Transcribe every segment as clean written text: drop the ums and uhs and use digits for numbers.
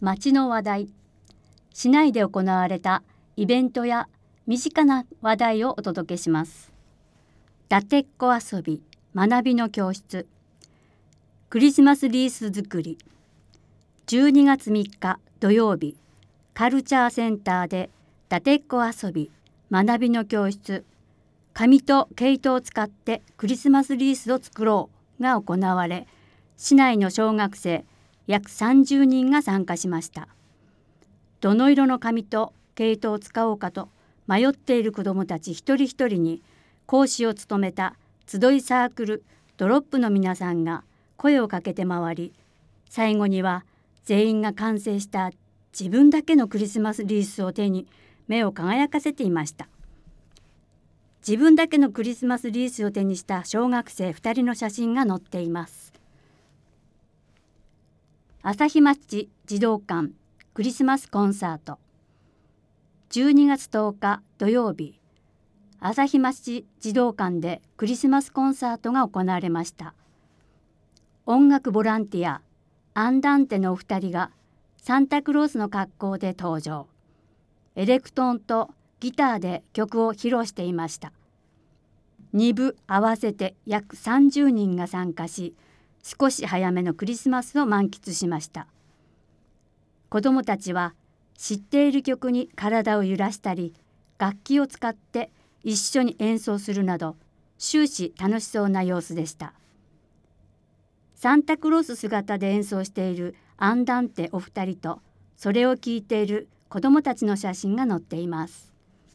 街の話題。市内で行われたイベントや身近な話題をお届けします。だてっこ遊び学びの教室。クリスマスリース作り。12月3日土曜日、カルチャーセンターでだてっこ遊び学びの教室、紙と毛糸を使ってクリスマスリースを作ろうが行われ、市内の小学生約30人が参加しました。どの色の紙と毛糸を使おうかと迷っている子どもたち一人一人に講師を務めた集いサークルドロップの皆さんが声をかけて回り、最後には全員が完成した自分だけのクリスマスリースを手に目を輝かせていました。自分だけのクリスマスリースを手にした小学生2人の写真が載っています。朝日町児童館クリスマスコンサート。12月10日土曜日、朝日町児童館でクリスマスコンサートが行われました。音楽ボランティアアンダンテのお二人がサンタクロースの格好で登場。エレクトーンとギターで曲を披露していました。2部合わせて約30人が参加し、少し早めのクリスマスを満喫しました。子どもたちは知っている曲に体を揺らしたり、楽器を使って一緒に演奏するなど、終始楽しそうな様子でした。サンタクロース姿で演奏しているアンダンテお二人と、それを聞いている子どもたちの写真が載っています。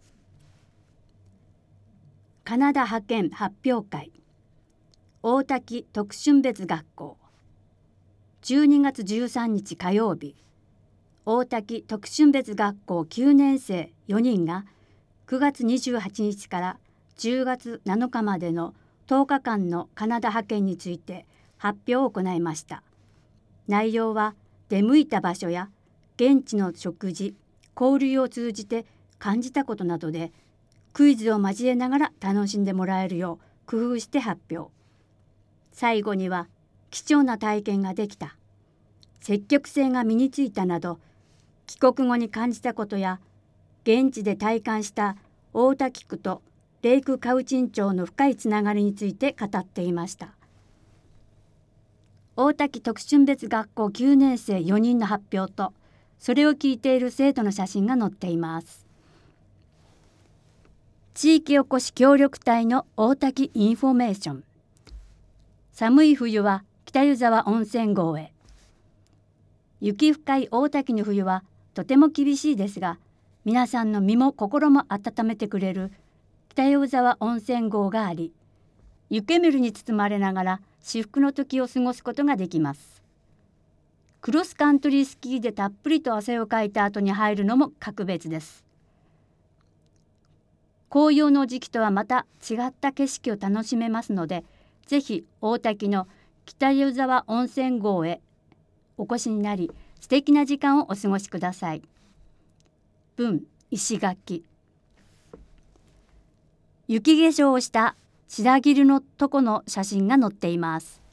カナダ派遣発表会。大滝特春別学校。12月13日火曜日、大滝特春別学校9年生4人が9月28日から10月7日までの10日間のカナダ派遣について発表を行いました。内容は出向いた場所や現地の食事、交流を通じて感じたことなどでクイズを交えながら楽しんでもらえるよう工夫して発表。最後には貴重な体験ができた、積極性が身についたなど、帰国後に感じたことや現地で体感した大滝区とレイクカウチン町の深いつながりについて語っていました。大滝特春別学校9年生4人の発表と、それを聞いている生徒の写真が載っています。地域おこし協力隊の大滝インフォメーション。寒い冬は北湯沢温泉郷へ。雪深い大滝の冬はとても厳しいですが、皆さんの身も心も温めてくれる北湯沢温泉郷があり、湯煙に包まれながら至福の時を過ごすことができます。クロスカントリースキーでたっぷりと汗をかいた後に入るのも格別です。紅葉の時期とはまた違った景色を楽しめますので、ぜひ大滝の北湯沢温泉郷へお越しになり、素敵な時間をお過ごしください。文石垣。雪化粧をした白桐のとこの写真が載っています。